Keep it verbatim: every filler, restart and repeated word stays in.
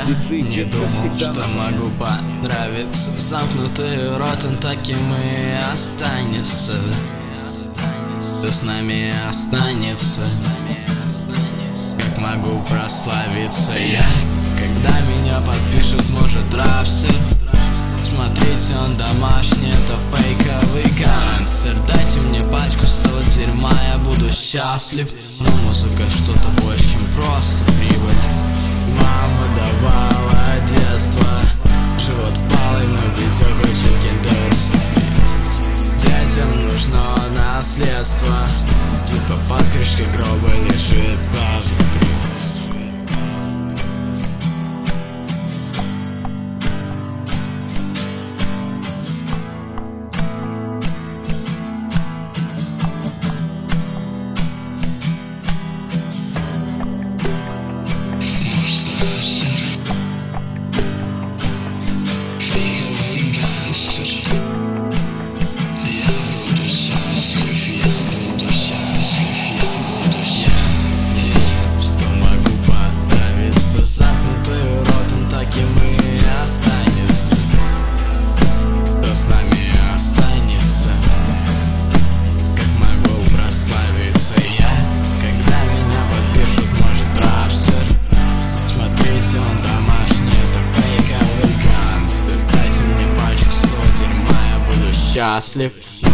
Я не думал, что могу понравиться. Замкнутый рот, он таким и останется. Кто с нами останется? Как могу прославиться я? Когда меня подпишут, может, рапсер. Смотрите, он домашний, это фейковый гангстер. Дайте мне пачку с того дерьма, я буду счастлив. Но музыка что-то больше, чем просто прибыль. Мама давала детство, живот впалый, но дитё хочет киндерс. Детям нужно наследство, типа под крышкой гроба лежит Павлик. Счастлив.